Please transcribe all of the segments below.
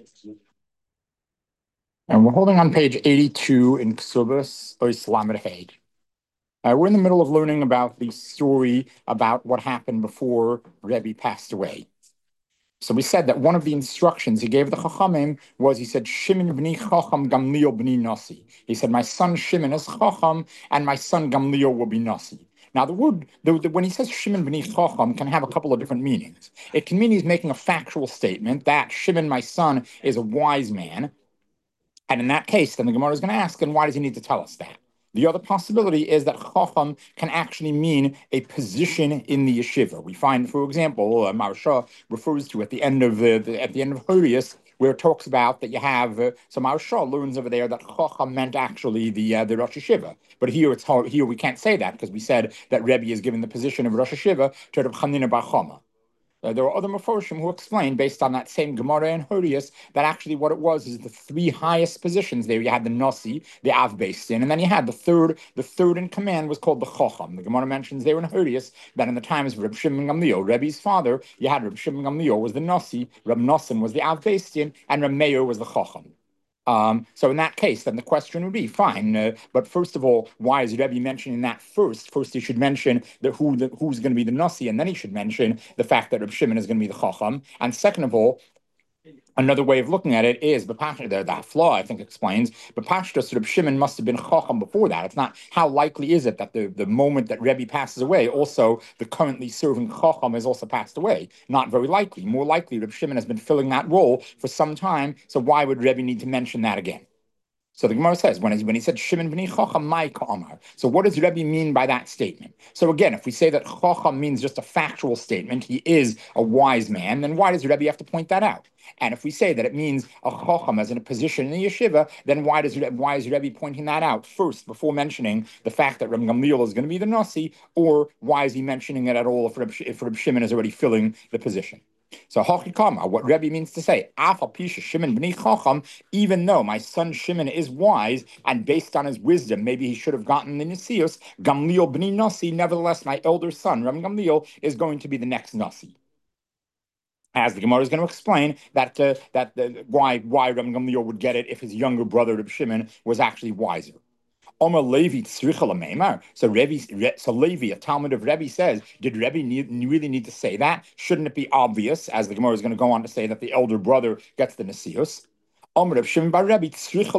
And we're holding on page 82 in Ksubas Ois Lamed Hey. We're in the middle of learning about the story about what happened before Rebbe passed away. So we said that one of the instructions he gave the Chachamim was he said, Shimon b'ni Chacham Gamliel b'ni Nasi. He said, my son Shimon is Chacham and my son Gamliel will be Nasi. Now, when he says Shimon b'ni Chacham can have a couple of different meanings. It can mean he's making a factual statement that Shimon, my son, is a wise man. And in that case, then the Gemara is going to ask, and why does he need to tell us that? The other possibility is that Chacham can actually mean a position in the yeshiva. We find, for example, Maharsha refers to at the end of Horius, where it talks about that you have so Maharsha learns over there that Chacham meant actually the Rosh Yeshiva. But here we can't say that because we said that Rebbe is given the position of Rosh Yeshiva to Reb Chanina bar Chama. There are other Meforshim who explain, based on that same Gemara and Hodius, that actually what it was is the three highest positions there. You had the Nasi, the Av Beis Din, and then you had the third. The third in command was called the Chacham. The Gemara mentions there in Hodius that in the times of Reb Shimon Gamliel, Rebbe's father, you had Reb Shimon Gamliel was the Nasi, Reb Nosson was the Av Beis Din, and Reb Meir was the Chacham. So in that case, then the question would be fine. But first of all, why is Rebbe mentioning that first? First, he should mention who's going to be the Nasi, and then he should mention the fact that Reb Shimon is going to be the Chacham. And second of all, another way of looking at it is the flaw, I think, explains, but Pashtus Reb Shimon must have been Chacham before that. It's not how likely is it that the moment that Rebbe passes away, also the currently serving Chacham has also passed away. Not very likely. More likely, Reb Shimon has been filling that role for some time. So why would Rebbe need to mention that again? So the Gemara says, when he said Shimon b'ni Chacham, my Ka'amar. So what does Rebbe mean by that statement? So again, if we say that Chacham means just a factual statement, he is a wise man, then why does Rebbe have to point that out? And if we say that it means a Chacham as in a position in the yeshiva, then why is Rebbe pointing that out first before mentioning the fact that Reb Gamliel is going to be the Nasi, or why is he mentioning it at all if Reb Shimon is already filling the position? So Hachikama, what Rebbe means to say, Shimon b'ni Chacham, even though my son Shimon is wise, and based on his wisdom, maybe he should have gotten the Nisius, Gamliel b'ni Nasi, nevertheless, my elder son, Reb Gamliel, is going to be the next Nasi. As the Gemara is going to explain why Reb Gamliel would get it if his younger brother Reb Shimon was actually wiser. Omer Levi So Levi, a Talmud of Rebbe, says, did Rebbe really need to say that? Shouldn't it be obvious, as the Gemara is going to go on to say, that the elder brother gets the Nesius? Omer Reb Shimon bar Rebbe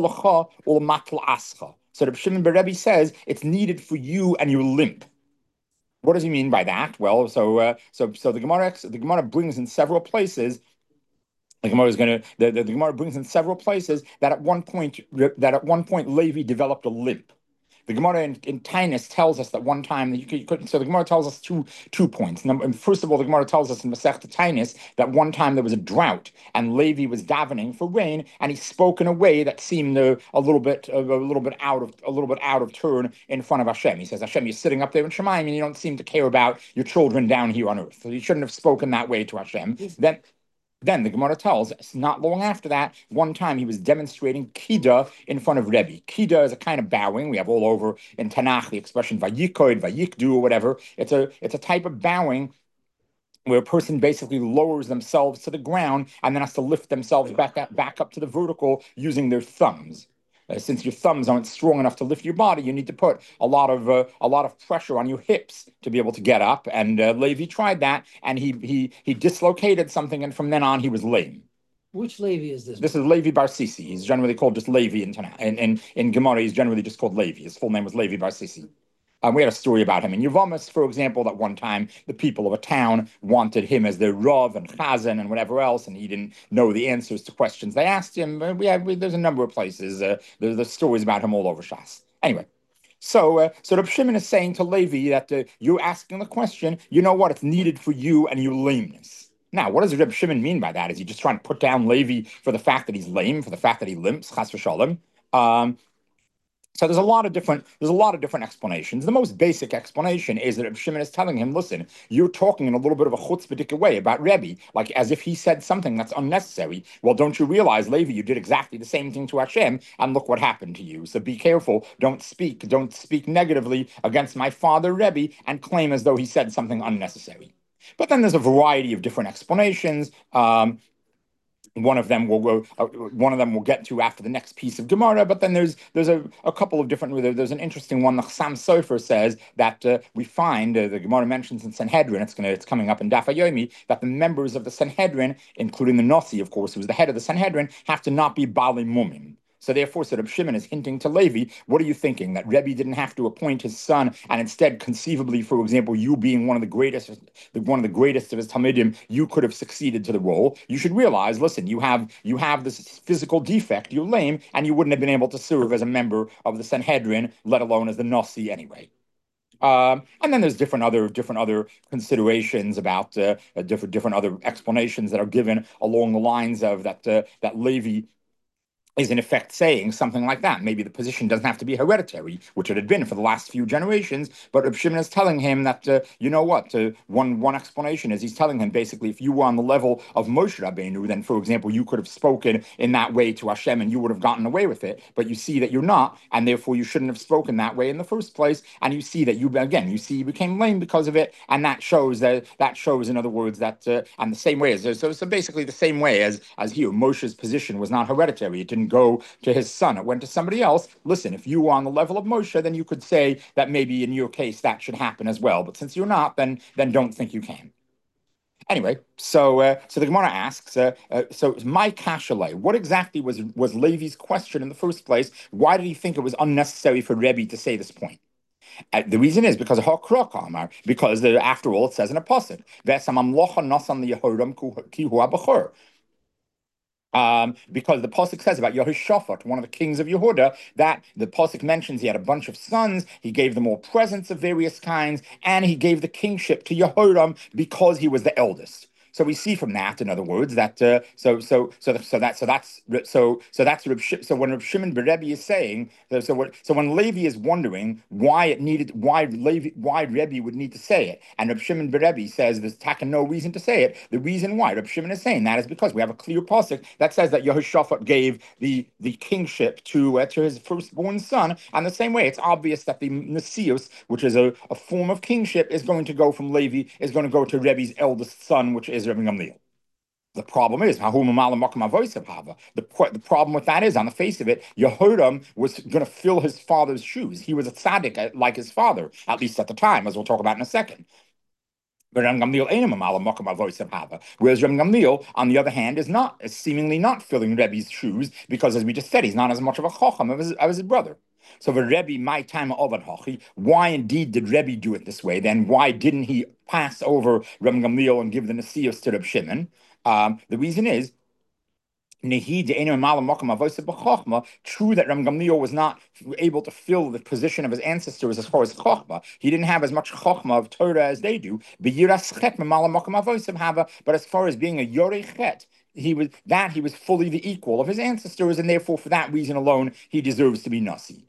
ul matl ascha. So Reb Shimon bar Rebbe says it's needed for you and your limp. What does he mean by that? Well, so the Gemara brings in several places. The Gemara brings in several places that at one point Levi developed a limp. The Gemara in Tainus tells us that one time so the Gemara tells us two points. First of all, the Gemara tells us in Masechta Tainus that one time there was a drought and Levi was davening for rain, and he spoke in a way that seemed a little bit out of turn in front of Hashem. He says, Hashem, you're sitting up there in Shemaim and you don't seem to care about your children down here on earth. So you shouldn't have spoken that way to Hashem. Then the Gemara tells us, not long after that, one time he was demonstrating Kida in front of Rebbe. Kida is a kind of bowing. We have all over in Tanakh the expression Vayikoid, Vayikdu, or whatever. It's a type of bowing where a person basically lowers themselves to the ground and then has to lift themselves back up to the vertical using their thumbs. Since your thumbs aren't strong enough to lift your body, you need to put a lot of pressure on your hips to be able to get up. And Levi tried that, and he dislocated something, and from then on he was lame. Which Levi is this? This is Levi bar Sisi. He's generally called just Levi in Tanakh. In Gemara, he's generally just called Levi. His full name was Levi bar Sisi. We had a story about him in Yevamos, for example, that one time the people of a town wanted him as their Rav and Chazan and whatever else, and he didn't know the answers to questions they asked him. There's a number of places. There's stories about him all over Shas. Anyway, so Reb Shimon is saying to Levi that you're asking the question, you know what, it's needed for you and your lameness. Now, what does Reb Shimon mean by that? Is he just trying to put down Levi for the fact that he's lame, for the fact that he limps, chas v'shalom? So there's a lot of different explanations. The most basic explanation is that Reb Shimon is telling him, listen, you're talking in a little bit of a chutzpahdik way about Rebbe, like as if he said something that's unnecessary. Well, don't you realize, Levi, you did exactly the same thing to Hashem, and look what happened to you. So be careful. Don't speak negatively against my father Rebbe and claim as though he said something unnecessary. But then there's a variety of different explanations. one of them will go. One of them we'll get to after the next piece of Gemara. But then there's a couple of different. There's an interesting one. The Chassam Sofer says that we find the Gemara mentions in Sanhedrin. It's coming up in Daf Yomi that the members of the Sanhedrin, including the Nasi, of course, who was the head of the Sanhedrin, have to not be Bali Mumim. So therefore, Reb Shimon is hinting to Levi, what are you thinking? That Rebbe didn't have to appoint his son, and instead, conceivably, for example, you being one of the greatest of his Talmidim, you could have succeeded to the role. You should realize, listen, you have this physical defect, you're lame, and you wouldn't have been able to serve as a member of the Sanhedrin, let alone as the Nasi anyway. And then there's different other considerations about different other explanations that are given along the lines of that Levi is in effect saying something like that. Maybe the position doesn't have to be hereditary, which it had been for the last few generations, but Reb Shimon is telling him that, you know what, one explanation is he's telling him basically if you were on the level of Moshe Rabbeinu, then, for example, you could have spoken in that way to Hashem and you would have gotten away with it, but you see that you're not, and therefore you shouldn't have spoken that way in the first place, and you see that you became lame because of it, and that shows, in other words, that, and the same way as, so basically the same way as here, Moshe's position was not hereditary. It didn't go to his son. It went to somebody else. Listen, if you were on the level of Moshe, then you could say that maybe in your case that should happen as well. But since you're not, then don't think you can. Anyway, so the Gemara asks, so my kashalei, what exactly was Levi's question in the first place? Why did he think it was unnecessary for Rebbe to say this point? The reason is because after all, it says in a pasuk, because the pasuk says about Yehoshaphat, one of the kings of Yehuda, that the pasuk mentions he had a bunch of sons, he gave them all presents of various kinds, and he gave the kingship to Yehoram because he was the eldest. So we see from that, in other words, that so when Reb Shimon Rebbe is saying when Levi is wondering why Rebbe would need to say it, and Reb Shimon Rebbe says there's no reason to say it. The reason why Reb Shimon is saying that is because we have a clear pasuk that says that Yehoshaphat gave the kingship to his firstborn son, and the same way it's obvious that the Nesius, which is a form of kingship, is going to go from Levi, is going to go to Rebbe's eldest son, which is Rebbe Gamliel. The problem is, the problem with that is, on the face of it, Yehoram was going to fill his father's shoes. He was a tzaddik like his father, at least at the time, as we'll talk about in a second. Whereas Rabbi Gamliel, on the other hand, is seemingly not filling Rebbe's shoes because, as we just said, he's not as much of a chacham as his brother. So the Rebbe, my time of why indeed did Rebbe do it this way? Then why didn't he pass over Rabbi Gamliel and give the Nesius to Reb Shimon? The reason is, true that Ram Gamliel was not able to fill the position of his ancestors as far as Chochmah. He didn't have as much Chochmah of Torah as they do. But as far as being a Yorei Chet, he was fully the equal of his ancestors, and therefore, for that reason alone, he deserves to be Nasi.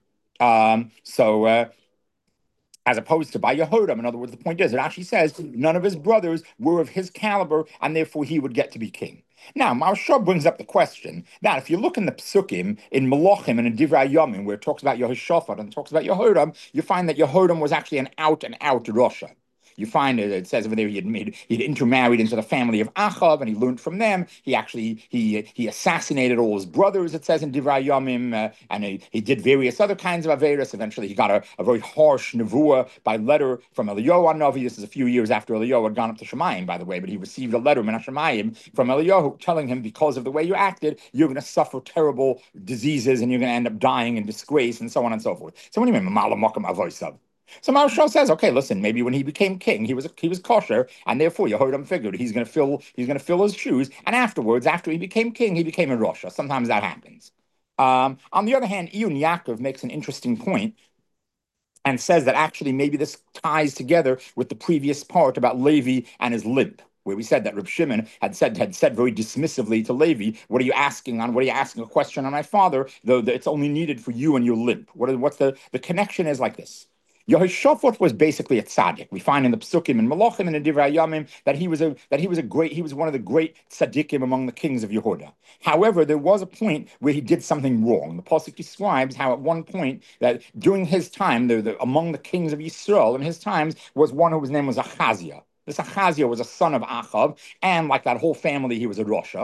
As opposed to by Yehoram. In other words, the point is, it actually says none of his brothers were of his caliber, and therefore he would get to be king. Now, Maharsha brings up the question that if you look in the Psukim, in Malachim and in Divrei Yomim, where it talks about Yehoshaphat and talks about Yehoram, you find that Yehoram was actually an out-and-out Rasha. You find it says over there he'd intermarried into the family of Achav, and he learned from them. He actually he assassinated all his brothers. It says in Divrei Yomim, and he did various other kinds of averos. Eventually, he got a very harsh nevuah by letter from Eliyahu Navi. This is a few years after Eliyahu had gone up to Shemayim, by the way, but he received a letter min Shemayim from Eliyahu telling him, because of the way you acted, you're going to suffer terrible diseases and you're going to end up dying in disgrace and so on and so forth. So what do you mean, Mamala Mokam Avoisav? So Maharsha says, okay, listen, maybe when he became king, he was kosher, and therefore Yehoram figured he's going to fill his shoes, and afterwards, after he became king, he became a Rasha. Sometimes that happens. On the other hand, Iyun Yaakov makes an interesting point and says that actually maybe this ties together with the previous part about Levi and his limp, where we said that Reb Shimon had said very dismissively to Levi, what are you asking a question on my father, though it's only needed for you and your limp. What's the connection is like this. Yehoshaphat was basically a tzaddik. We find in the Psukim and Malachim and in Divrei Yomim that he was one of the great tzaddikim among the kings of Yehuda. However, there was a point where he did something wrong. The pasuk describes how at one point that during his time, among the kings of Yisrael in his times was one whose name was Achaziah. This Achaziah was a son of Achav, and like that whole family, he was a Rasha.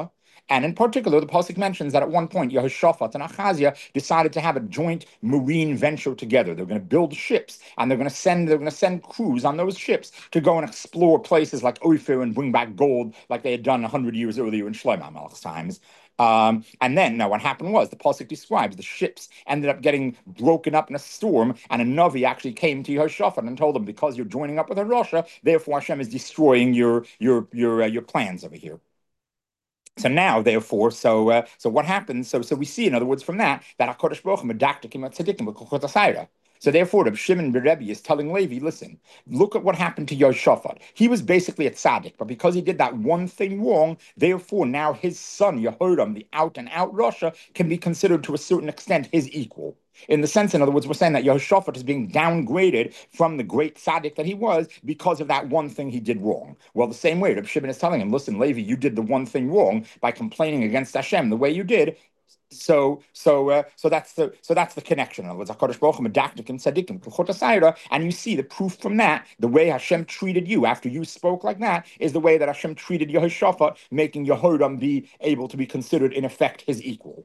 And in particular, the pasuk mentions that at one point Yehoshaphat and Achaziah decided to have a joint marine venture together. They're going to build ships, and they're going to send crews on those ships to go and explore places like Ophir and bring back gold, like they had done 100 years earlier in Shlomo Melech's times. And then, now what happened was the pasuk describes the ships ended up getting broken up in a storm, and a Navi actually came to Yehoshaphat and told him, because you're joining up with a Russia, therefore Hashem is destroying your plans over here. So now, therefore, so what happens? So we see, in other words, from that Hakadosh Baruch Hu medaktikim tzaddikim b'kuchot asayra. So therefore, Reb Shimon Rebbe is telling Levi, listen, look at what happened to Yehoshaphat. He was basically a tzaddik, but because he did that one thing wrong, therefore now his son Yehoram, the out and out Rasha, can be considered to a certain extent his equal. In the sense, in other words, we're saying that Yehoshaphat is being downgraded from the great tzaddik that he was because of that one thing he did wrong. Well, the same way, Reb Shimon is telling him, listen, Levi, you did the one thing wrong by complaining against Hashem the way you did. So that's the connection. In other words, Hakadosh Baruch Hu medaktikim tzaddikim b'kuchot asayra, and you see the proof from that. The way Hashem treated you after you spoke like that is the way that Hashem treated Yehoshaphat, making Yehoram be able to be considered in effect his equal.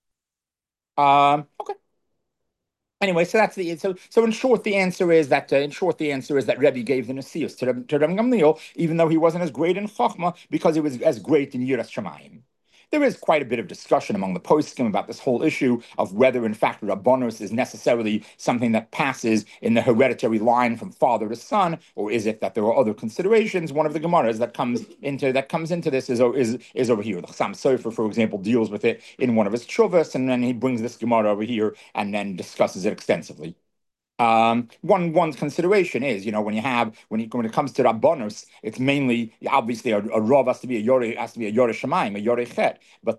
Okay. Anyway, so that's the so in short, the answer is that Rebbe gave the Nesius to Rebbe Gamliel, even though he wasn't as great in Chachma, because he was as great in Yiras Shamayim. There is quite a bit of discussion among the poskim about this whole issue of whether, in fact, Rabbanos is necessarily something that passes in the hereditary line from father to son, or is it that there are other considerations? One of the Gemaras that comes into this is over here. The Chassam Sofer, for example, deals with it in one of his chuvas, and then he brings this Gemara over here and then discusses it extensively. One's consideration is, when it comes to Rabbanos, it's mainly obviously a Rav has to be a Yoreh Shamayim, a Yoreh Chet, but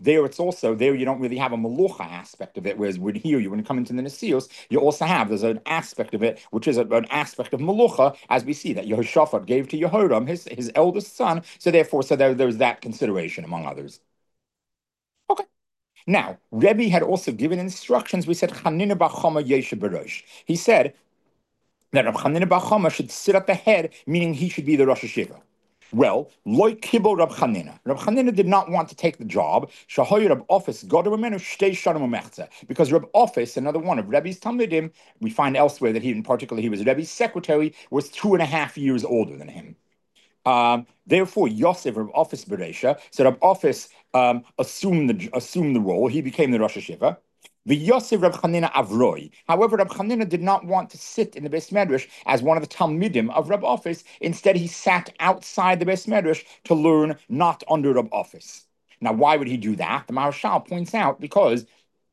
there you don't really have a Melucha aspect of it, whereas when you come into the Nesios, you also there's an aspect of it which is an aspect of Melucha, as we see that Yehoshaphat gave to Yehoram, his eldest son, so there's that consideration among others. Okay. Now, Rebbe had also given instructions. We said Chanina bar Chama Yeshe Berosh. He said that Reb Chanina bar Chama should sit at the head, meaning he should be the Rosh Hashiva. Well, loy kibo Reb Chanina. Reb Chanina did not want to take the job. Shahoy Reb Office Goder Menu Shtei Shanim Umechza, because Reb Office, another one of Rebbe's Talmidim, we find elsewhere that he was Rebbe's secretary, was 2.5 years older than him. Therefore, Yosef Reb Office Beresha, so Reb Office assumed the role. He became the Rosh Hashiva. The Yosef Reb Chanina Avroi. However, Reb Chanina did not want to sit in the Beis Medrash as one of the Talmidim of Reb Office. Instead, he sat outside the Beis Medrash to learn, not under Reb Office. Now, why would he do that? The Maharshal points out because,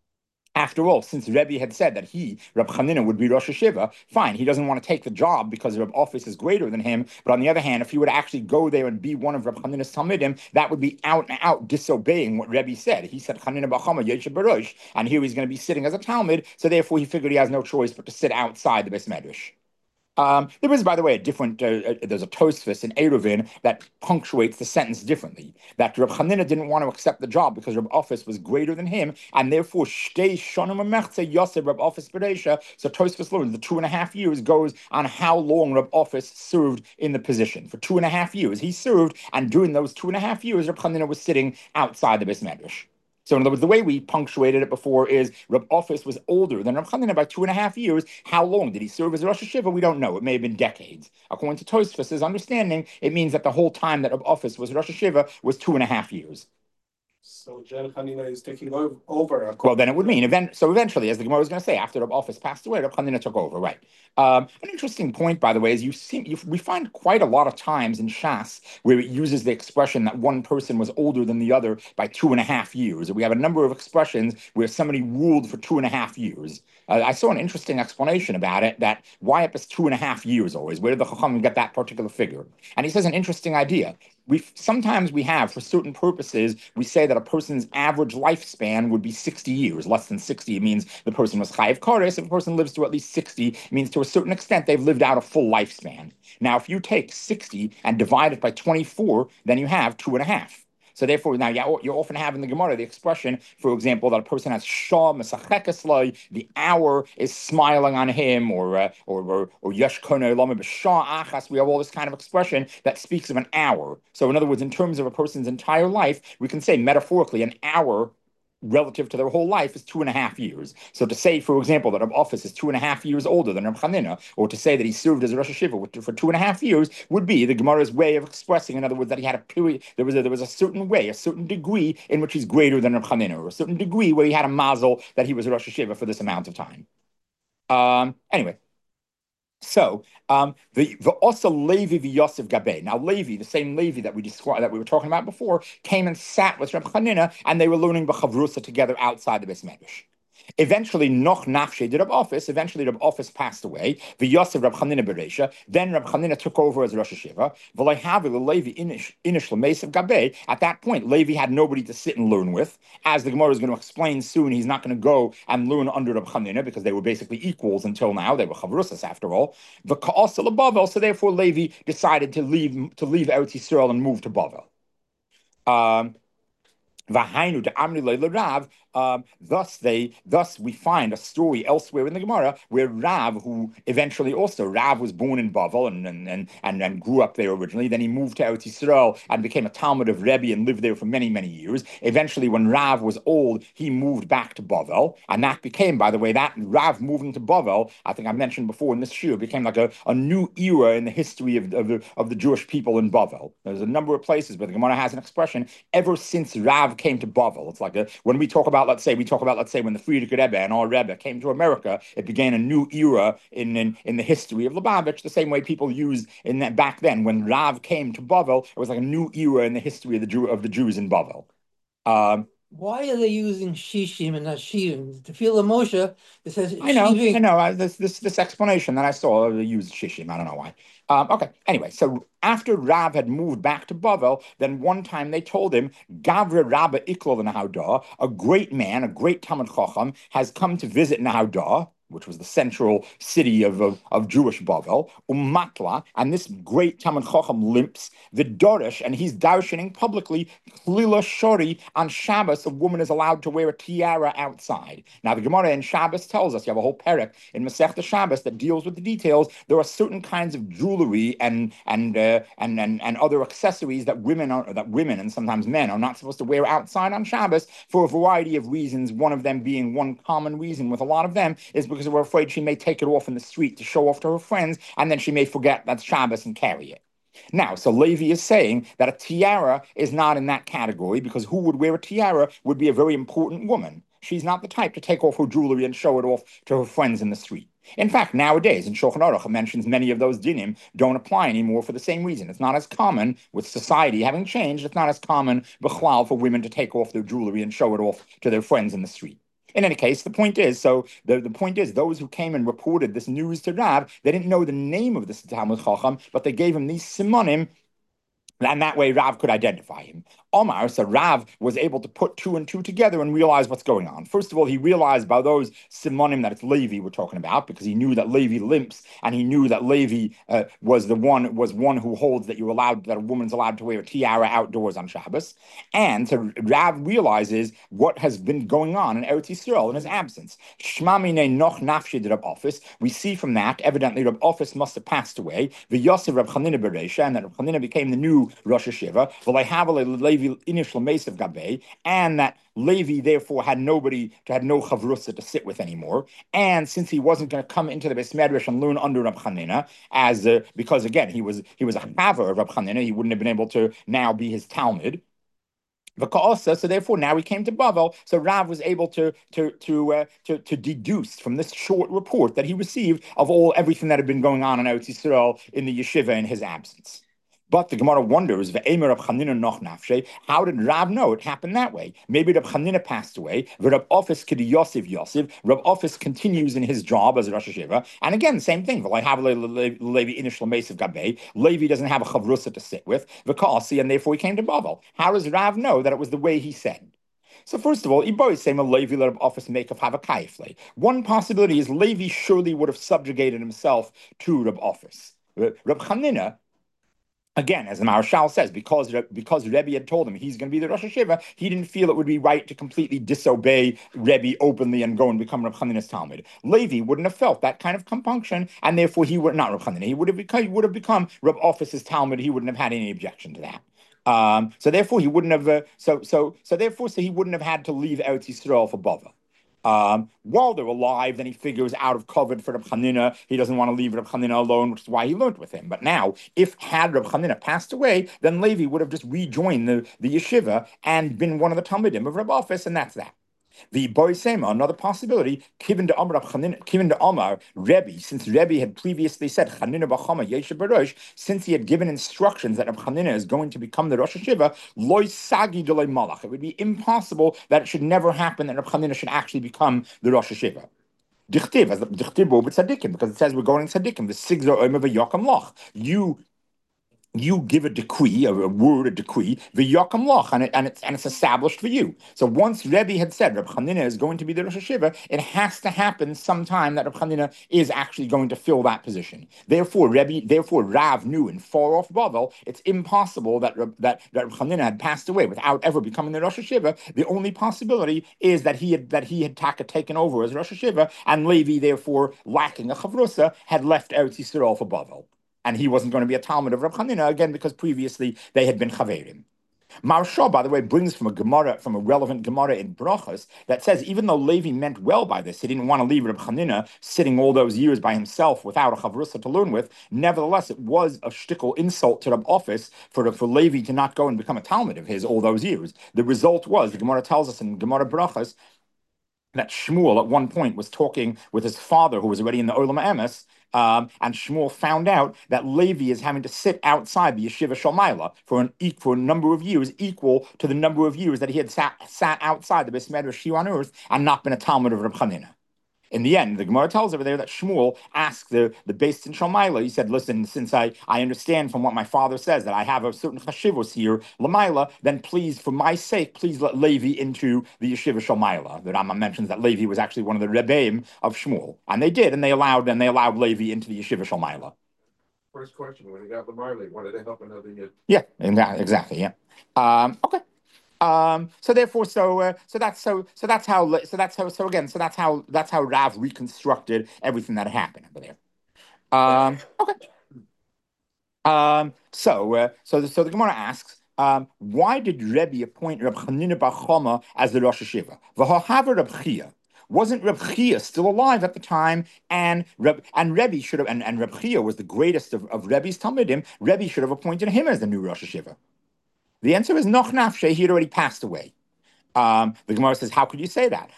after all, since Rebbe had said that Reb Chanina, would be Rosh Hashiva, fine, he doesn't want to take the job because Reb Office is greater than him. But on the other hand, if he would actually go there and be one of Reb Chanina's Talmidim, that would be out and out disobeying what Rebbe said. He said Chanina Bachama Yeshe Barosh, and here he's going to be sitting as a Talmud, so therefore he figured he has no choice but to sit outside the Beis Medrash. There is, by the way, there's a Tosfos in Eruvin that punctuates the sentence differently. That Reb Chanina didn't want to accept the job because Reb Office was greater than him, and therefore Shtei Shonim Umechza Yosef Reb Office Bereisha. So Tosfos learns the 2.5 years goes on how long Reb Office served in the position. For 2.5 years he served, and during those 2.5 years, Reb Chanina was sitting outside the Beis Medrash. So in other words, the way we punctuated it before is Reb Office was older than Reb Chanina by 2.5 years. How long did he serve as Rosh Hashiva? We don't know. It may have been decades. According to Tosfos' understanding, it means that the whole time that Reb Office was Rosh Hashiva was 2.5 years. So Jen Chanina is taking over. Well, then it would mean eventually, as the Gemara was going to say, after Reb Office passed away, Reb Chanina took over, right? An interesting point, by the way, is we find quite a lot of times in Shas where it uses the expression that one person was older than the other by 2.5 years. We have a number of expressions where somebody ruled for 2.5 years. I saw an interesting explanation about it, that why it was 2.5 years always. Where did the Chachamim get that particular figure? And he says an interesting idea. Sometimes for certain purposes, we say that a person's average lifespan would be 60 years. Less than 60 means the person was chayiv kares. If a person lives to at least 60, it means to a certain extent they've lived out a full lifespan. Now, if you take 60 and divide it by 24, then you have 2.5. So therefore, now you often have in the Gemara the expression, for example, that a person has shah mesachekesloi, the hour is smiling on him, or yesh konei lama b'shah achas. We have all this kind of expression that speaks of an hour. So in other words, in terms of a person's entire life, we can say metaphorically an hour relative to their whole life is 2.5 years. So to say, for example, that Reb Office is 2.5 years older than Reb Chanina, or to say that he served as a Rosh Hashiva for 2.5 years, would be the Gemara's way of expressing, in other words, that he had a period, there was a certain way, a certain degree in which he's greater than Reb Chanina, or a certain degree where he had a mazel that he was a Rosh Hashiva for this amount of time. Anyway, so the also Levi v'Yosef Gabe. Now Levi, the same Levi that we described that we were talking about before, came and sat with Reb Chanina, and they were learning b'chavrusa together outside the Beis Medrash. Eventually, Noch Nafshe did Reb Office. Eventually, Reb Office passed away. V'Yosef Reb Chanina Bereisha. Then Reb Chanina took over as Rosh Hashiva. V'leihavi Levi inish l'meisav Gabe. At that point, Levi had nobody to sit and learn with. As the Gemara is going to explain soon, he's not going to go and learn under Reb Chanina because they were basically equals until now. They were chavrusas after all. V'ka'asa leBavel. So therefore, Levi decided to leave Eretz Yisrael and move to Bavel. V'hainu to Amri Rav. Thus we find a story elsewhere in the Gemara where Rav, who eventually also Rav was born in Bavel and grew up there originally. Then he moved to Eretz Yisrael and became a Talmud of Rebbe and lived there for many, many years. Eventually, when Rav was old, he moved back to Bavel, and that became, by the way, that Rav moving to Bavel, I think I mentioned before in this shiur, became like a new era in the history of the Jewish people in Bavel. There's a number of places where the Gemara has an expression ever since Rav came to Bavel. It's like when we talk about, let's say, when the Frierdiker Rebbe and our Rebbe came to America, it began a new era in the history of Lubavitch, the same way people used in that back then. When Rav came to Bavel, it was like a new era in the history of the Jews in Bavel. Why are they using shishim and not shivim? To feel the Moshe, it says I know. This explanation that I saw, they used shishim. I don't know why. Okay. Anyway, so after Rav had moved back to Bavel, then one time they told him, Gavra Rabba Iklov Nahaudah, a great man, a great Talmud Chacham, has come to visit Nahaudah, which was the central city of Jewish Bavel, Matla, and this great Talmud Chacham limps, the Dorish, and he's darshaning publicly, Chlila Shori, on Shabbos, a woman is allowed to wear a tiara outside. Now, the Gemara in Shabbos tells us, you have a whole perek in Masechta Shabbos that deals with the details. There are certain kinds of jewelry and other accessories that women and sometimes men are not supposed to wear outside on Shabbos for a variety of reasons. One of them being, one common reason with a lot of them is because we're afraid she may take it off in the street to show off to her friends, and then she may forget that's Shabbos and carry it. Now, so Levi is saying that a tiara is not in that category because who would wear a tiara would be a very important woman. She's not the type to take off her jewelry and show it off to her friends in the street. In fact, nowadays, in Shulchan Aruch, it mentions many of those dinim don't apply anymore for the same reason. It's not as common, with society having changed, it's not as common, b'chlal, for women to take off their jewelry and show it off to their friends in the street. In any case, the point is, those who came and reported this news to Rav, they didn't know the name of this Talmud Chacham, but they gave him these simonim, and that way Rav could identify him. Omar, so Rav was able to put two and two together and realize what's going on. First of all, he realized by those simonim that it's Levi we're talking about, because he knew that Levi limps, and he knew that Levi was one who holds that a woman's allowed to wear a tiara outdoors on Shabbos. And so Rav realizes what has been going on in Eretz Yisrael in his absence. Shmamine noch nafshi de Reb Office. We see from that evidently Reb Office must have passed away. V'Yosef Reb Chanina Bereisha, and that Reb Chanina became the new Rosh Hashiva. V'leihavale Levi inish l'meisav Gabe, and that Levi therefore had no chavrusa to sit with anymore. And since he wasn't going to come into the Beis Medrash and learn under Reb Chanina, because again he was a chaver of Reb Chanina, he wouldn't have been able to now be his Talmud. So therefore now he came to Bavel. So Rav was able to deduce from this short report that he received of everything that had been going on in Eretz Yisrael in the yeshiva in his absence. But the Gemara wonders, how did Rav know it happened that way? Maybe Reb Chanina passed away. Reb Office could Yosef. Reb Office continues in his job as a Rosh Hashiva. And again, same thing. Levi doesn't have a chavrusa to sit with. And therefore he came to Bavel. How does Rav know that it was the way he said? So first of all, one possibility is Levi surely would have subjugated himself to Reb Office. Reb Chanina Again, as the Maharshal says, because Rebbe had told him he's going to be the Rosh Hashiva, he didn't feel it would be right to completely disobey Rebbe openly and go and become Reb Chanina's Talmud. Levi wouldn't have felt that kind of compunction, and therefore he would not Reb Chanina. He would have become Reb Office's Talmud. He wouldn't have had any objection to that. So therefore he wouldn't have. So he wouldn't have had to leave Eretz Yisrael for Bava. While they're alive, then he figures out of covered for Reb Chanina. He doesn't want to leave Reb Chanina alone, which is why he learned with him. But now, if had Reb Chanina passed away, then Levi would have just rejoined the yeshiva and been one of the Talmudim of Reb Office, and that's that. The Boisema, another possibility, Kivin de Omar, Rebbe, since Rebbe had previously said, Chanina Bachama Yeshe Barosh, since he had given instructions that Reb Chanina is going to become the Rosh Hashiva, Loi Sagi de Malach. It would be impossible that it should never happen that Reb Chanina should actually become the Rosh Hashiva. Dichtiv, as the Dichtiv with Tzadikim, because it says we're going in Tzadikim, the Sigzor Omer v'Yakam Loch. You give a decree, a word, a decree, v'yakam loch, and it's established for you. So once Rebbe had said Reb Chanina is going to be the Rosh Hashiva, it has to happen sometime that Reb Chanina is actually going to fill that position. Therefore, Rav knew in far off Bavel, it's impossible that Reb Chanina had passed away without ever becoming the Rosh Hashiva. The only possibility is that he had taken over as Rosh Hashiva, and Levi, therefore lacking a chavrusa, had left Eretz Yisrael for Bavel. And he wasn't going to be a Talmud of Reb Chanina, again, because previously they had been Chaverim. Maharsha, by the way, brings from a relevant Gemara in Brachos, that says even though Levi meant well by this, he didn't want to leave Reb Chanina sitting all those years by himself without a Chavrusa to learn with. Nevertheless, it was a shtickle insult to Reb Office for Levi to not go and become a Talmud of his all those years. The result was, the Gemara tells us in Gemara Brachos, that Shmuel at one point was talking with his father, who was already in the Olam Emes, and Shmuel found out that Levi is having to sit outside the Yeshiva Shalmaila for a number of years, equal to the number of years that he had sat outside the Beis Medrash here on earth and not been a Talmud of Reb Chanina. In the end, the Gemara tells over there that Shmuel asked the Beis Din Shalmaila. He said, "Listen, since I understand from what my father says that I have a certain chashivos here, Lamaila, then please, for my sake, please let Levi into the Yeshiva Shalmaila." The Rambam mentions that Levi was actually one of the Rebbeim of Shmuel, and they did, and they allowed Levi into the Yeshiva Shalmaila. First question: when he got Lamarli, wanted to help another year? Yeah, exactly. Yeah. Okay. So that's how Rav reconstructed everything that happened over there. Okay. So the Gemara asks, why did Rebbe appoint Reb Chanina bar Chama as the Rosh Hashiva? V'ha'haver Reb Chia. Wasn't Reb Chia still alive at the time? And Rebbe should have, and Reb Chia was the greatest of Rebbe's Talmudim. Rebbe should have appointed him as the new Rosh Hashiva. The answer is Noch Nafshe. He had already passed away. The Gemara says, how could you say that?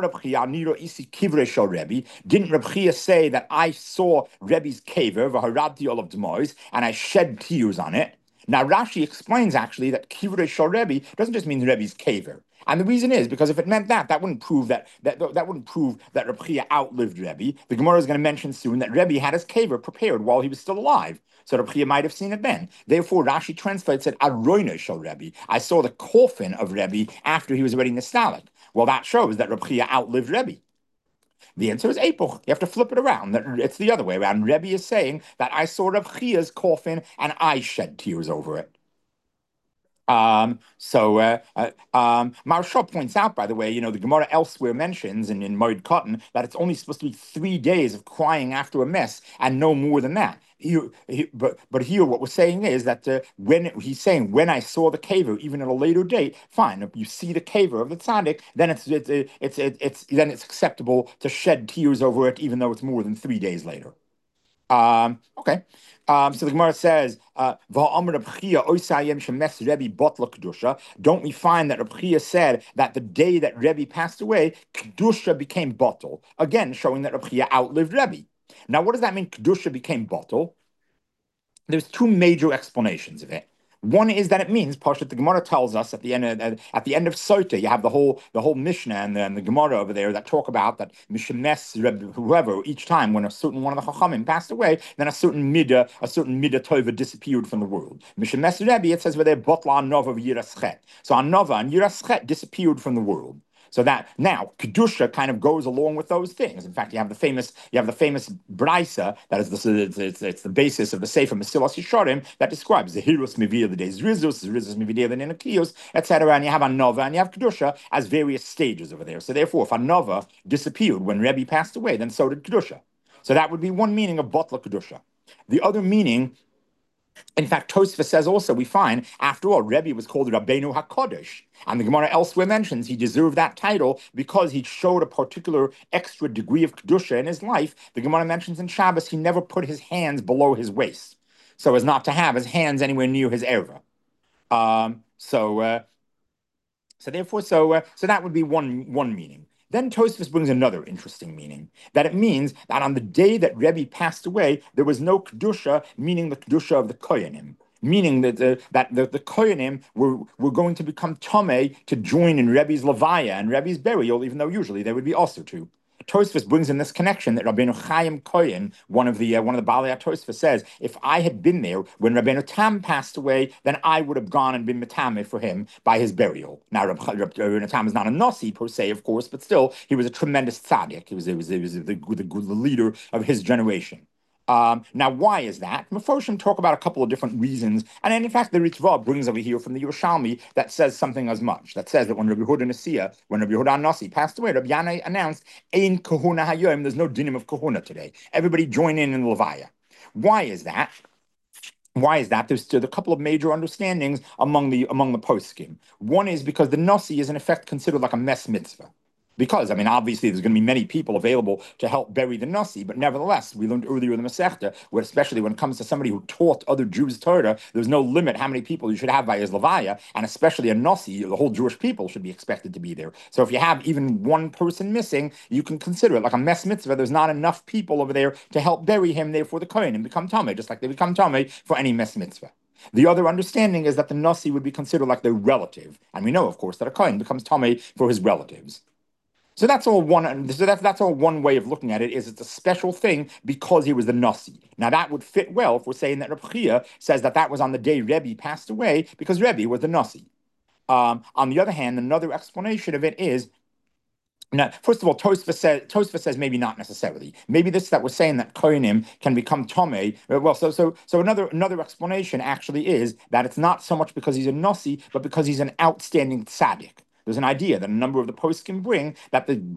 Didn't Reb Chia say that I saw Rebbe's kever, v'harabti olav d'mois, and I shed tears on it? Now Rashi explains actually that kivrei shel Rebbe doesn't just mean Rebbe's kever. And the reason is because if it meant that wouldn't prove that Reb Chia outlived Rebbe. The Gemara is going to mention soon that Rebbe had his kever prepared while he was still alive. So Reb Chia might have seen it then. Therefore, Rashi translates it, Aroina shel Rebbe. I saw the coffin of Rebbe after he was already Nistalic. Well, that shows that Reb Chia outlived Rebbe. The answer is Epoch. You have to flip it around. It's the other way around. Rebbe is saying that I saw Reb Chia's coffin and I shed tears over it. Maharsha points out, by the way, the Gemara elsewhere mentions in Moed Katan that it's only supposed to be 3 days of crying after a mess and no more than that. But here, what we're saying is that when he's saying when I saw the kever, even at a later date, fine. If you see the kever of the tzaddik, then it's acceptable to shed tears over it, even though it's more than 3 days later. Okay. So the Gemara says, don't we find that Reb Chia said that the day that Rebbe passed away, Kedusha became bottle? Again, showing that Reb Chia outlived Rebbe. Now, what does that mean, Kedusha became bottle? There's 2 major explanations of it. One is that it means, Parshat, the Gemara tells us at the end of Sota, you have the whole Mishnah and the Gemara over there that talk about that Mishemes whoever each time when a certain one of the Chachamim passed away, then a certain midah tova disappeared from the world. Mishemes Rebbe, it says where they Botla Anova Yiraschet. So Anova and Yiraschet disappeared from the world. So that now kedusha kind of goes along with those things. In fact, you have the famous brisa that is it's the basis of the Sefer Mesilas Yesharim that describes the Hirus Mivir, the days Rizus Mivir, the Ninakios, etc. And you have Anova and you have kedusha as various stages over there. So therefore, if Anova disappeared when Rebbe passed away, then so did kedusha. So that would be one meaning of Batla kedusha. The other meaning, in fact, Tosfos says also, we find, after all, Rebbe was called Rabbeinu HaKadosh. And the Gemara elsewhere mentions he deserved that title because he showed a particular extra degree of Kedusha in his life. The Gemara mentions in Shabbos he never put his hands below his waist, so as not to have his hands anywhere near his erva. So that would be one meaning. Then Tosfos brings another interesting meaning, that it means that on the day that Rebbe passed away, there was no Kedusha, meaning the Kedusha of the Koyanim, meaning that the Koyanim were going to become Tomei to join in Rebbe's Levaya and Rebbe's burial, even though usually they would be also to. Tosfos brings in this connection that Rabbeinu Chaim Kohen, one of the Balei Tosfos, says, if I had been there when Rabbeinu Tam passed away, then I would have gone and been metame for him by his burial. Now, Rabbeinu Tam is not a nasi per se, of course, but still, he was a tremendous tzaddik. He was the leader of his generation. Now, why is that? Mefoshim talk about a couple of different reasons, and in fact, the Ritva brings over here from the Yerushalmi that says something as much. That says that when Rabbi Yehuda Nasi passed away, Rabbi Yanai announced, "Ein kahuna hayom." There's no dinim of kahuna today. Everybody join in the Levaya. Why is that? There's a couple of major understandings among the poskim. One is because the Nasi is in effect considered like a mess mitzvah. Because, obviously there's going to be many people available to help bury the Nasi, but nevertheless, we learned earlier in the Masechta, where especially when it comes to somebody who taught other Jews Torah, there's no limit how many people you should have by his Levaya, and especially a Nasi, the whole Jewish people should be expected to be there. So if you have even one person missing, you can consider it like a mess mitzvah. There's not enough people over there to help bury him, therefore the Kohen and become Tameh, just like they become Tameh for any mess mitzvah. The other understanding is that the Nasi would be considered like their relative, and we know, of course, that a Kohen becomes Tameh for his relatives. So that's all one. So that's all one way of looking at it. Is it's a special thing because he was the Nasi. Now that would fit well if we're saying that Reb Chia says that was on the day Rebbe passed away because Rebbe was the Nasi. On the other hand, another explanation of it is. Now, first of all, Tosfos says maybe not necessarily. Maybe this that we're saying that Kohanim can become Tomei. Well, so another explanation actually is that it's not so much because he's a Nasi, but because he's an outstanding tzaddik. There's an idea that a number of the poskim bring that the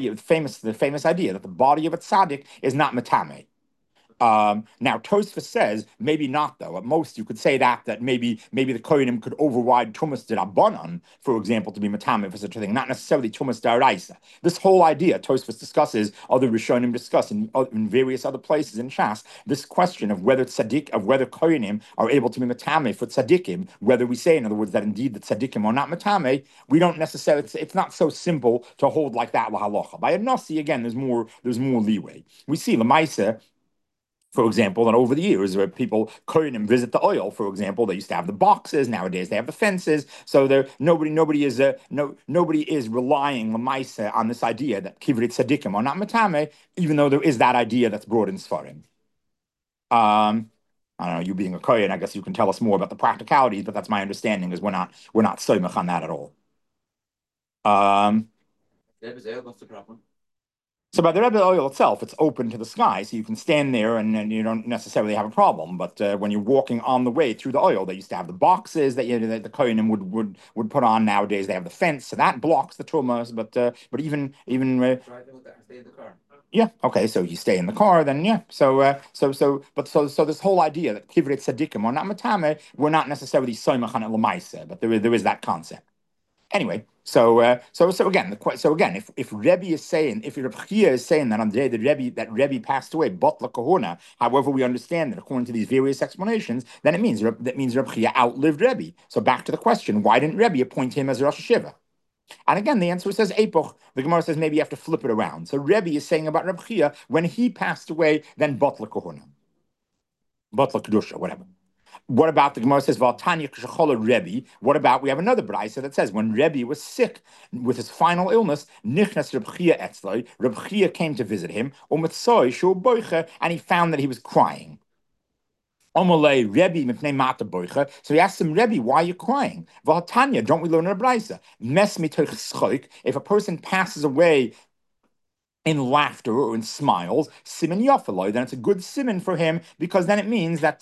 famous idea that the body of a tzaddik is not metame. Now Tosfos says maybe not though. At most you could say that maybe the Kohanim could override Tumas D'Rabbanan, for example, to be matame for such a thing, not necessarily Tumas D'Oraisa. This whole idea Tosfos discusses, other Rishonim discuss in various other places in Shas, this question of whether Kohanim are able to be matame for tzaddikim, whether we say in other words that indeed the tzaddikim are not matame, we don't necessarily. It's not so simple to hold like that lahalacha. By a nasi again, there's more leeway. We see Lamaisa. For example, that over the years, where people Kohanim visit the oil, for example, they used to have the boxes. Nowadays, they have the fences. So nobody is relying lemaisa on this idea that kivrit tzaddikim are not matame, even though there is that idea that's brought in Sfarim. I don't know. You being a Kohen, I guess you can tell us more about the practicalities, but that's my understanding. Is we're not soymach on that at all. What's the problem? So by the Rebbe oil itself, it's open to the sky, so you can stand there and you don't necessarily have a problem. But when you're walking on the way through the oil, they used to have the boxes that the Kohanim would put on. Nowadays, they have the fence, so that blocks the tumas. But even Stay in the car. Yeah, okay, so you stay in the car, then yeah. So this whole idea that kivret tzaddikim are not matame, we're not necessarily soymach on it lemaisa, but there is that concept. Anyway, so again, if Rebbe is saying, if Reb Chia is saying that on the day that Rebbe passed away, Botla Kahuna, however we understand it according to these various explanations, then it means Reb Chia outlived Rebbe. So back to the question, why didn't Rebbe appoint him as Rosh Hashiva? And again, the answer says Epoch. The Gemara says maybe you have to flip it around. So Rebbe is saying about Reb Chia, when he passed away, then Botla Kahuna, Botla Kedusha, whatever. What about the Gemara says Valtanya Kshachola Rebbe? What about we have another brayso that says when Rebbe was sick with his final illness, Nichnas Reb Chia Etzloi, Reb Chia came to visit him, and he found that he was crying. Amalei Rebbe mipnei mata boicha. So he asked him, Rebbe, why are you crying? V'hatanya, don't we learn in a brisa? Mes mitoch schoik. If a person passes away in laughter or in smiles, simin yafaloi, then it's a good simin for him, because then it means that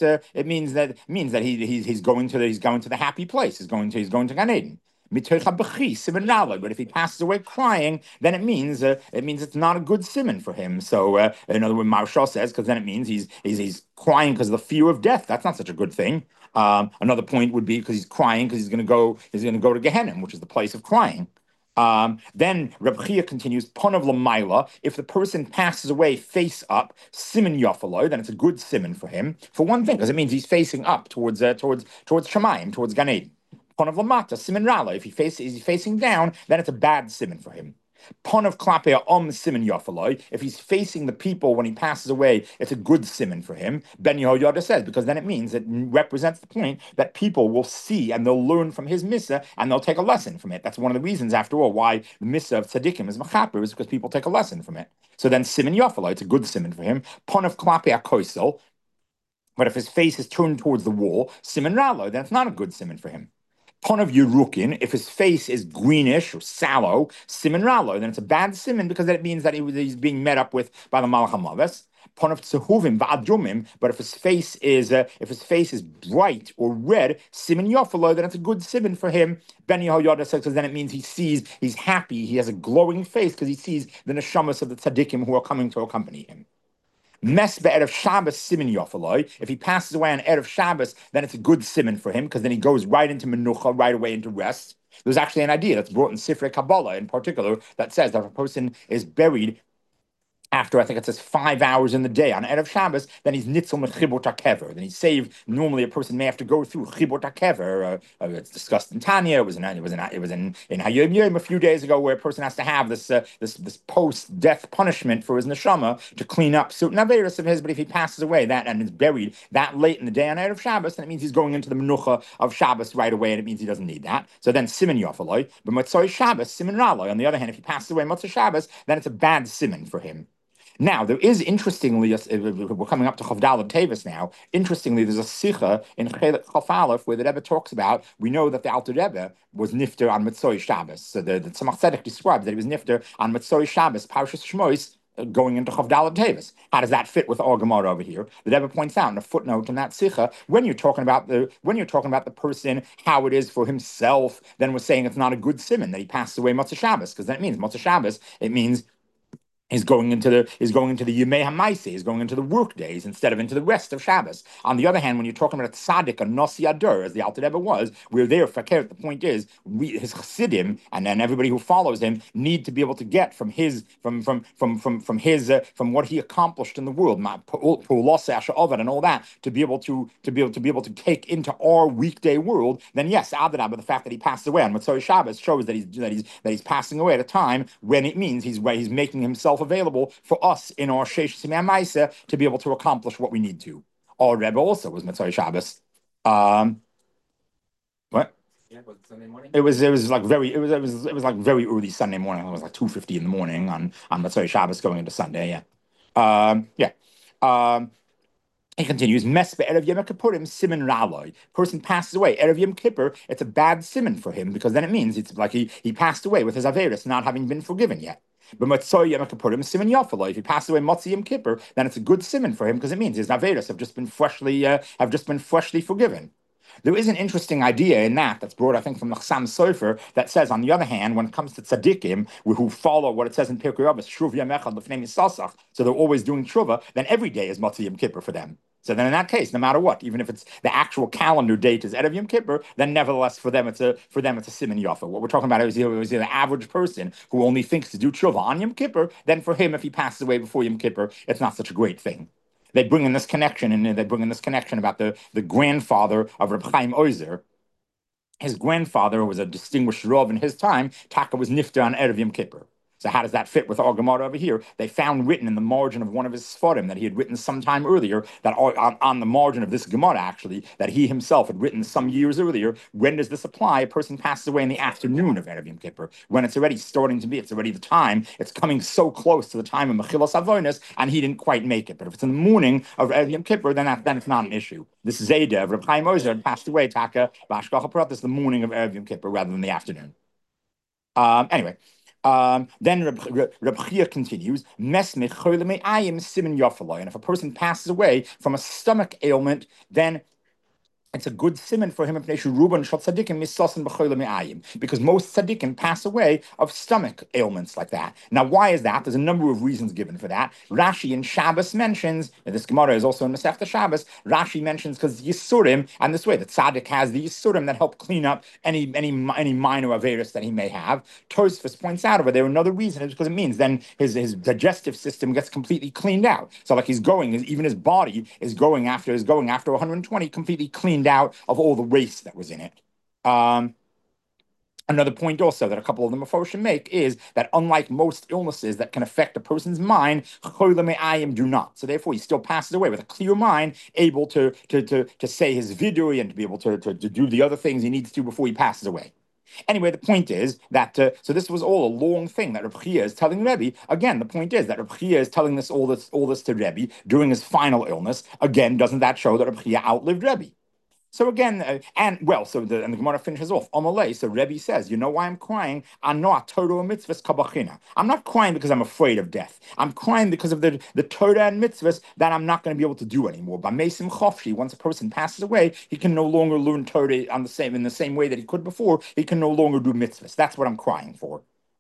he's going to the happy place. He's going to Gan Eden. But if he passes away crying, then it means it's not a good simon for him. So in other words, Marshall says, because then it means he's crying because of the fear of death. That's not such a good thing. Another point would be because he's crying because he's going to go to Gehenna, which is the place of crying. Then Reb Chia continues, Pon of Lamaila, if the person passes away face up, Simon Yofaloi, then it's a good simon for him. For one thing, because it means he's facing up towards Shemayim, towards Gan Eden. Pon of Lamata, Simon Rala, if he's facing down, then it's a bad simon for him. Pon of Klapea Simon Yofaloi, if he's facing the people when he passes away, it's a good simon for him. Ben Yehoyada says, because then it means it represents the point that people will see and they'll learn from his Missa and they'll take a lesson from it. That's one of the reasons, after all, why the Missa of Tzaddikim is Machaper, is because people take a lesson from it. So then Simon Yofaloi, it's a good simon for him. Pon of Klapea Koisel, but if his face is turned towards the wall, Simon Ralo, then it's not a good simon for him. Pon of Yerukin, if his face is greenish or sallow, Simon Ralo, then it's a bad simon, because that means that he's being met up with by the Malach HaMaves. Pon of Tsehuvim Va'adrumim, but if his face is bright or red, Simon Yofalo, then it's a good simon for him. Ben Yehoyada says, because then it means he's happy, he has a glowing face because he sees the neshamas of the tzaddikim who are coming to accompany him. Mes be'erev Shabbos simin yofaloi. If he passes away on erev Shabbos, then it's a good simon for him, because then he goes right into menucha, right away into rest. There's actually an idea that's brought in Sifrei Kabbalah in particular that says that if a person is buried after, I think it says 5 hours in the day on Erev Shabbos, then he's nitzel mechibot hakever. Then he's saved. Normally, a person may have to go through chibot hakever. It's discussed in Tanya. It was in Hayom Yom a few days ago, where a person has to have this post-death punishment for his neshama to clean up certain averos of his. But if he passes away and is buried that late in the day on Erev Shabbos, then it means he's going into the menucha of Shabbos right away, and it means he doesn't need that. So then simin yofaloi, but Motzoi Shabbos simin raloi. On the other hand, if he passes away Motzoi Shabbos, then it's a bad simin for him. Now, there is, interestingly, we're coming up to Chavdal Tevis now. Interestingly, there's a Sikha in Chelik Chaf Aleph where the Rebbe talks about, we know that the Alter Rebbe was nifter on Motzoi Shabbos. So the Tzemach Tzedek describes that he was nifter on Motzoi Shabbos, Parshas Shmois, going into Chavdal Tevis. How does that fit with our Gemara over here? The Rebbe points out in a footnote in that Sikha, when you're talking about the person, how it is for himself, then we're saying it's not a good simon that he passes away Motzei Shabbos, because that means Motzei Shabbos, it means he's going into the Yemei HaMaaseh, he's going into the work days instead of into the rest of Shabbos. On the other hand, when you're talking about a tzaddik, a Nasi Adar, as the Alter Rebbe was, we're there for care. The point is, his chassidim and then everybody who follows him need to be able to get from what he accomplished in the world, and all that, to be able to take into our weekday world. Then yes, Adarabah, the fact that he passed away on Motzei Shabbos shows that he's passing away at a time when it means he's making himself available for us in our Sheish Simei Maaseh to be able to accomplish what we need to. Our Rebbe also was Motzei Shabbos. What? Yeah, was it Sunday morning? It was like very early Sunday morning. It was like 2:50 in the morning on Motzei Shabbos going into Sunday. He continues, Mes be'erev Yom Kippurim simin raloi. Person passes away erev Yom Kippur, it's a bad simon for him, because then it means it's like he passed away with his averis not having been forgiven yet. But Motzoi Yom Kippurim simin yafaloi. If he passes away Motzei Yom Kippur, then it's a good simon for him, because it means his averis have just been freshly forgiven. There is an interesting idea in that's brought, I think, from the Chassam Sofer, that says, on the other hand, when it comes to tzaddikim, who follow what it says in Pirkei Avos, Shuv Yom Echad L'fnei Misasach, so they're always doing tshuva, then every day is Motzei Yom Kippur for them. So then in that case, no matter what, even if it's the actual calendar date is Erev Yom Kippur, then nevertheless for them it's a Siman Yafa. What we're talking about is the average person who only thinks to do tshuva on Yom Kippur, then for him, if he passes away before Yom Kippur, it's not such a great thing. They bring in this connection, about the grandfather of Reb Chaim Ozer. His grandfather was a distinguished Rav in his time. Taka was nifter on Erev Yom Kippur. So how does that fit with our Gemara over here? They found written in the margin of one of his Sfarim that he had written sometime earlier, that on the margin of this Gemara, actually, that he himself had written some years earlier. When does this apply? A person passes away in the afternoon of Erev Yom Kippur, when it's already starting to be, it's already the time, it's coming so close to the time of Mechilas Avonos, and he didn't quite make it. But if it's in the morning of Erev Yom Kippur, then it's not an issue. This is Zayda, Reb Chaim Ozer had passed away, Taka, Bashkacha Prat, this is the morning of Erev Yom Kippur rather than the afternoon. Anyway. Then Reb Chia continues, and if a person passes away from a stomach ailment, then it's a good simon for him because most tzaddikim pass away of stomach ailments like that. Now, why is that? There's a number of reasons given for that. Rashi in Shabbos mentions, and this Gemara is also in Masechta Shabbos, Rashi mentions because Yisurim, and this way, the tzaddik has the Yisurim that help clean up any minor averus that he may have. Tosfos points out over there another reason is because it means then his digestive system gets completely cleaned out. So like even his body is going after 120 completely cleaned out of all the waste that was in it. Another point also that a couple of the Mefoshim make is that unlike most illnesses that can affect a person's mind, Choyle Me'ayim do not. So therefore, he still passes away with a clear mind, able to say his vidui and to be able to do the other things he needs to before he passes away. Anyway, the point is that, so this was all a long thing that Reb Chia is telling Rebbe. Again, the point is that Reb Chia is telling all this to Rebbe during his final illness. Again, doesn't that show that Reb Chia outlived Rebbe? So again, and the Gemara finishes off. Amalei, so Rebbe says, you know why I'm crying? I'm not crying because I'm afraid of death. I'm crying because of the Torah and mitzvahs that I'm not going to be able to do anymore. By Mesim Chofshi, once a person passes away, he can no longer learn Torah in the same way that he could before. He can no longer do mitzvahs. That's what I'm crying for.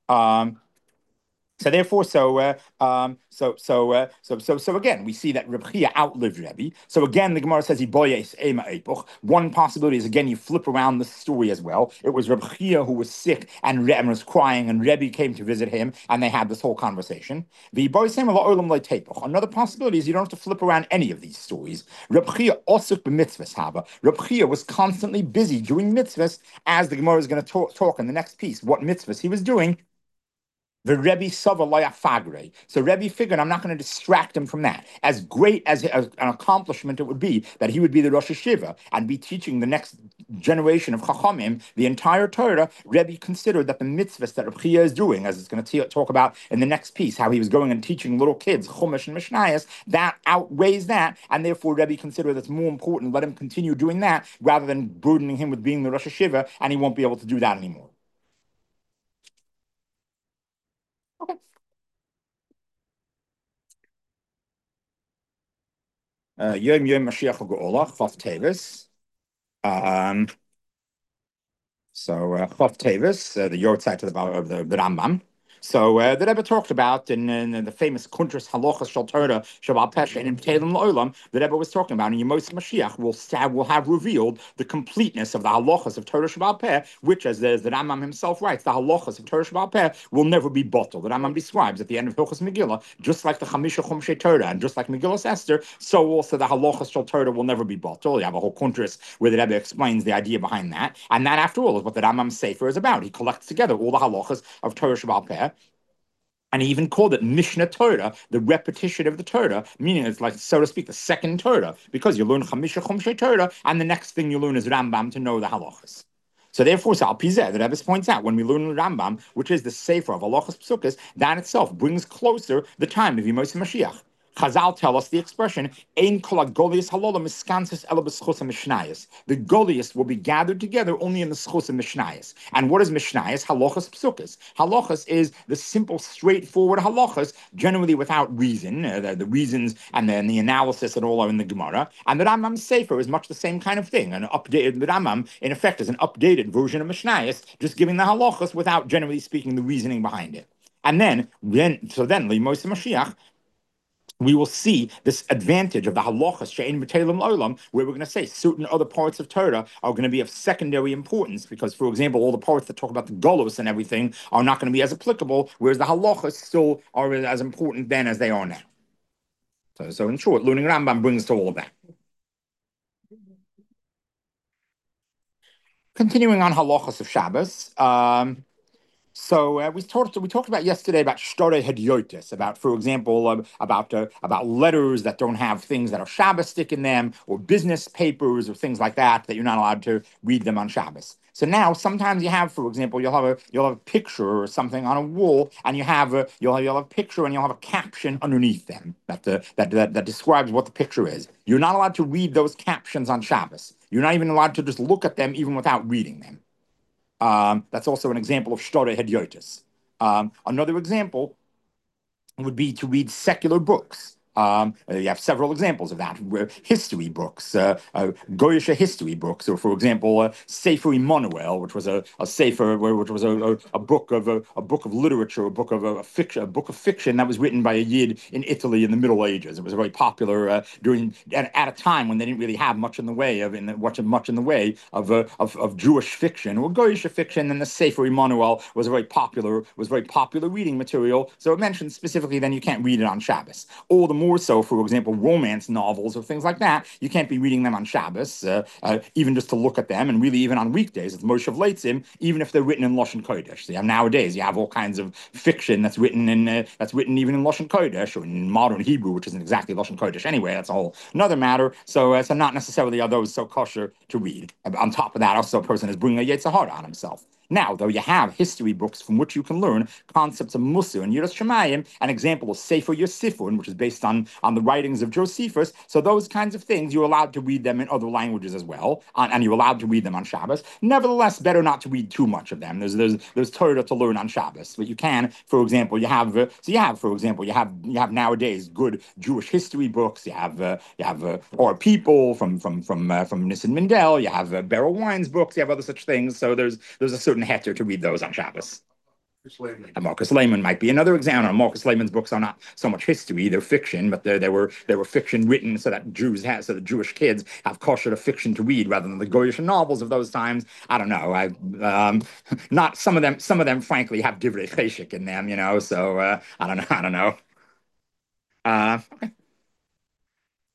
So therefore, so again, we see that Reb Chia outlived Rebbe. So again, the Gemara says he boyes ema epoch. One possibility is again you flip around the story as well. It was Reb Chia who was sick and was crying, and Rebbe came to visit him, and they had this whole conversation. Another possibility is you don't have to flip around any of these stories. Reb Chia osuk b'mitzvahs haba. Reb Chia was constantly busy doing mitzvahs, as the Gemara is going to talk in the next piece. What mitzvahs he was doing. The Rebbe Sava Loya Fagre. So Rebbe figured I'm not going to distract him from that. As great as an accomplishment it would be that he would be the Rosh Hashiva and be teaching the next generation of Chachamim the entire Torah, Rebbe considered that the mitzvahs that Reb Chia is doing, as it's going to talk about in the next piece, how he was going and teaching little kids Chumash and Mishnayos, that outweighs that, and therefore Rebbe considered it's more important, let him continue doing that rather than burdening him with being the Rosh Hashiva, and he won't be able to do that anymore. Yom Mashiach Geolah, Chaf Tevis. Chaf Tevis, the Yortzeit of the Rambam. So the Rebbe talked about in the famous Kuntras Halachas Shal Torah Shabbat Pesha and in B'Telem La'olam, the Rebbe was talking about in Yemos Mashiach will have revealed the completeness of the halachas of Torah Shabbat Peh, which, as the Rambam himself writes, the halachas of Torah Shabbat Peh will never be bottled. The Rambam describes at the end of Hilchos Megillah, just like the Chamisha Chumshei Torah and just like Megillas Esther, so also the halachas Shal Torah will never be bottled. You have a whole Kuntras where the Rebbe explains the idea behind that, and that, after all, is what the Rambam Sefer is about. He collects together all the halachas of Torah Shabbat Peh. And he even called it Mishnah Torah, the repetition of the Torah, meaning it's like, so to speak, the second Torah, because you learn Chamisha Chumshei Torah, and the next thing you learn is Rambam to know the halachas. So therefore, Al Pizeh, the Rebbe points out, when we learn Rambam, which is the Sefer of halachas Psukas, that itself brings closer the time of Yemos Mashiach. Chazal tell us the expression, Ein kol golius halola miskansis ela b'schus mishnayos. The golius will be gathered together only in the schus of mishnayos. And what is mishnayos? Halachas psukas. Halachas is the simple, straightforward halachas, generally without reason. The reasons and then the analysis and all are in the Gemara. And the Rambam Sefer is much the same kind of thing. An updated, the Rambam, in effect, is an updated version of mishnayos, just giving the halachas without, generally speaking, the reasoning behind it. And then Limos Mashiach, we will see this advantage of the halachas she'ein b'Telem La'olam, where we're going to say certain other parts of Torah are going to be of secondary importance because, for example, all the parts that talk about the golos and everything are not going to be as applicable, whereas the halachas still are as important then as they are now. So in short, learning Rambam brings to all of that. Continuing on halachas of Shabbos. So we talked about yesterday about shtore hediotis, about, for example, about letters that don't have things that are Shabbostic in them, or business papers or things like that you're not allowed to read them on Shabbos. So now sometimes you have, for example, you'll have a picture or something on a wall, and you'll have a picture and you'll have a caption underneath them that describes what the picture is. You're not allowed to read those captions on Shabbos. You're not even allowed to just look at them even without reading them. That's also an example of shtore hediotis. Another example would be to read secular books. You have several examples of that. History books, Goyish history books, or for example, Sefer Immanuel, which was a sefer, which was a book of literature, a book of fiction that was written by a Yid in Italy in the Middle Ages. It was very popular at a time when they didn't really have much in the way of Jewish fiction or Goyish fiction. And the Sefer Immanuel was very popular reading material. So it mentions specifically then you can't read it on Shabbos. All the more so, for example, romance novels or things like that, you can't be reading them on Shabbos, even just to look at them, and really even on weekdays. It's Moshe Leitzim, even if they're written in Lashon Kodesh. So nowadays you have all kinds of fiction that's written even in Lashon Kodesh or in modern Hebrew, which isn't exactly Lashon Kodesh anyway. That's a whole another matter. So not necessarily are those so kosher to read. On top of that, also a person is bringing a Yetzer Hara on himself. Now, though, you have history books from which you can learn concepts of Musar and Yiras Shamayim, an example of Sefer Yosifun, which is based on the writings of Josephus. So those kinds of things, you're allowed to read them in other languages as well, and you're allowed to read them on Shabbos. Nevertheless, better not to read too much of them. There's Torah to learn on Shabbos, but you can, for example, you have nowadays good Jewish history books. You have Or People from Nissen Mindel. You have Beryl Wine's books. You have other such things. So there's a certain heter to read those on Shabbos. And Marcus Lehman might be another example. Marcus Lehman's books are not so much history; they're fiction, but they were fiction written so that Jewish kids have kosher fiction to read rather than the Goyish novels of those times. I don't know. Not some of them. Some of them, frankly, have divrei cheshik in them. So I don't know. Okay.